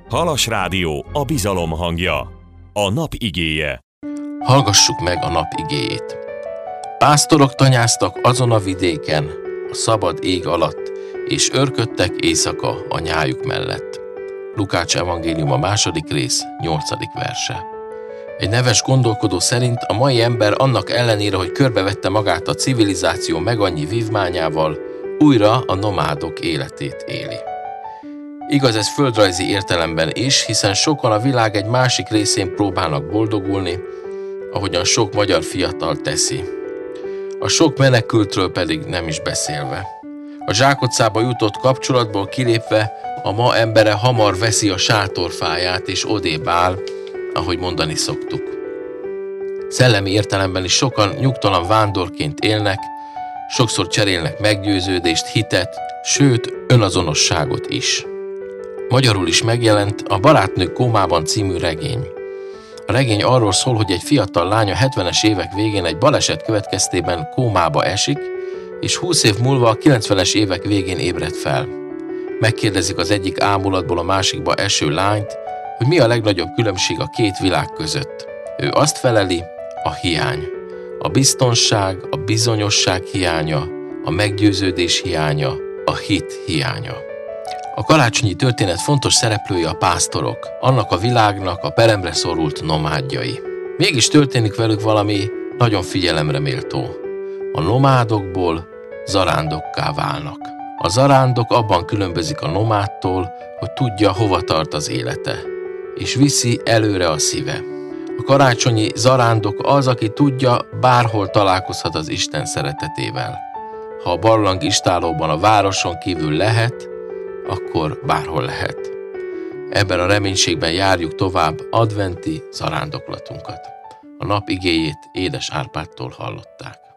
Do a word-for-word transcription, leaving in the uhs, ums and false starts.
Halas Rádió, a bizalom hangja. A nap igéje. Hallgassuk meg a nap igéjét. Pásztorok tanyáztak azon a vidéken, a szabad ég alatt, és őrködtek éjszaka a nyájuk mellett. Lukács evangélium a második rész, nyolcadik verse. Egy neves gondolkodó szerint a mai ember annak ellenére, hogy körbevette magát a civilizáció meg annyi vívmányával, újra a nomádok életét éli. Igaz ez földrajzi értelemben is, hiszen sokan a világ egy másik részén próbálnak boldogulni, ahogyan sok magyar fiatal teszi. A sok menekültről pedig nem is beszélve. A zsákutcába jutott kapcsolatból kilépve a ma embere hamar veszi a sátorfáját és odébb áll, ahogy mondani szoktuk. Szellemi értelemben is sokan nyugtalan vándorként élnek, sokszor cserélnek meggyőződést, hitet, sőt önazonosságot is. Magyarul is megjelent a Barátnők kómában című regény. A regény arról szól, hogy egy fiatal lány a hetvenes évek végén egy baleset következtében kómába esik, és húsz év múlva a kilencvenes évek végén ébred fel. Megkérdezik az egyik ámulatból a másikba eső lányt, hogy mi a legnagyobb különbség a két világ között. Ő azt feleli, a hiány. A biztonság, a bizonyosság hiánya, a meggyőződés hiánya, a hit hiánya. A karácsonyi történet fontos szereplői a pásztorok, annak a világnak a peremre szorult nomádjai. Mégis történik velük valami nagyon figyelemre méltó. A nomádokból zarándokká válnak. A zarándok abban különbözik a nomádtól, hogy tudja, hova tart az élete, és viszi előre a szíve. A karácsonyi zarándok az, aki tudja, bárhol találkozhat az Isten szeretetével. Ha a barlang istállóban a városon kívül lehet, akkor bárhol lehet. Ebben a reménységben járjuk tovább adventi zarándoklatunkat. A nap igéjét Édes Árpádtól hallották.